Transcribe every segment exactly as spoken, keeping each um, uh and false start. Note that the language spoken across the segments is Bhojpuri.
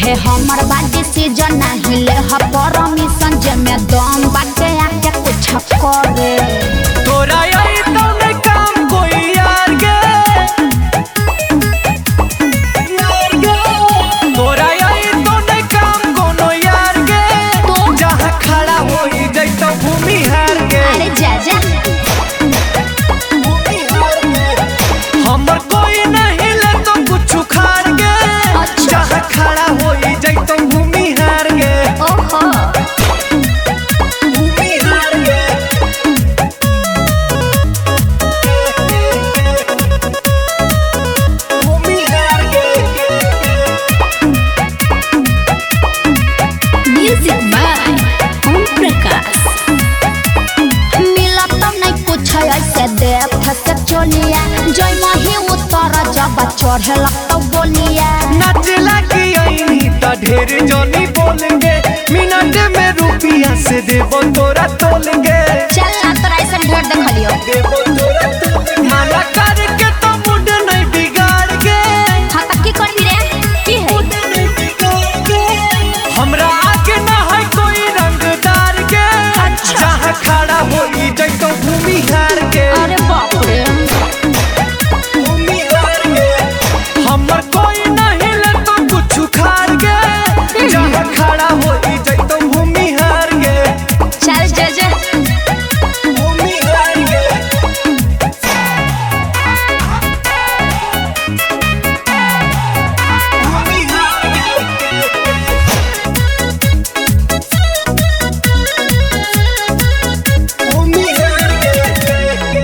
इहे हमर बात डिसीजन नहीं ले ह परमिशन जे में दम बाटे आके कुछ करे तोरा आई तो नहीं काम कोई यार गे यार गे तोरा आई तो नहीं काम कोनो यार गे तो जहां खड़ा होई जाई तो भूमि हार गे अरे जा जा भूमि हार गे हमर कोई नहीं ले तो कुछ खार गे जहां खड़ा होई जाई तो भूमि हार गे ओहो भूमि हार गे भूमि हार गे म्यूजिक बाय ओम प्रकाश मिला तो नहीं कुछ ऐसे देख के चलिया जय मही उतर जब चढ़े लगता बोलिया नचला की आईनी त ढेर जनी बोलेंगे मिनट में रुपया से देबो तोरा तोलेंगे चल ना तोरा ऐसा ढेर देख लियो देबो तोरा तोलेंगे माला करके तो मूड नहीं बिगाड़ गे हां त की करबी रे की है मूड नहीं बिगाड़ गे हमरा आगे ना है कोई रंगदार गे जहां खड़ा होई जाई तो भूमि हार के अरे बाप रे भूमि हार गे हमर कोई नहीं ले तो कुछ खार गे जहां खड़ा होई जाई तो भूमि हार गे चल जा जा भूमि हार गे भूमि हार गे भूमि हार गे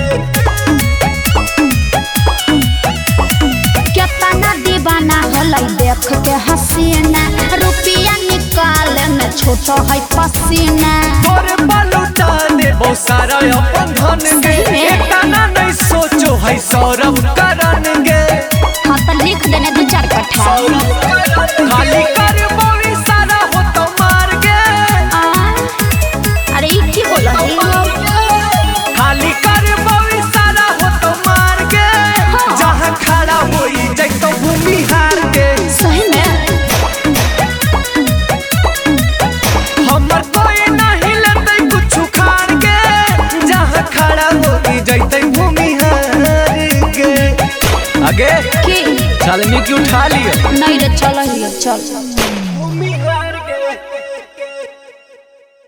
केतना दीवाना होलै देख के हसीना रुपया निकाले में छोट है पसीना तोर बालूटा दे बहुत सारा अपन धन गे एतना नहीं सोचो है सौरभ करन गे हां त लिख देने दो चार कट्ठा खाली कर बोली सारा हो तो मार गे आ, अरे ई की बोल है खाली कर बोली सारा हो तो मार गे जहां खड़ा होई जाई तो भूमि हार गे सही में हमर कोई नहीं लेते कुछ खार गे जहां खड़ा होई जाई तो भूमि हार गे आगे की छलनी की उठा लियो नहीं रे चल हियो चल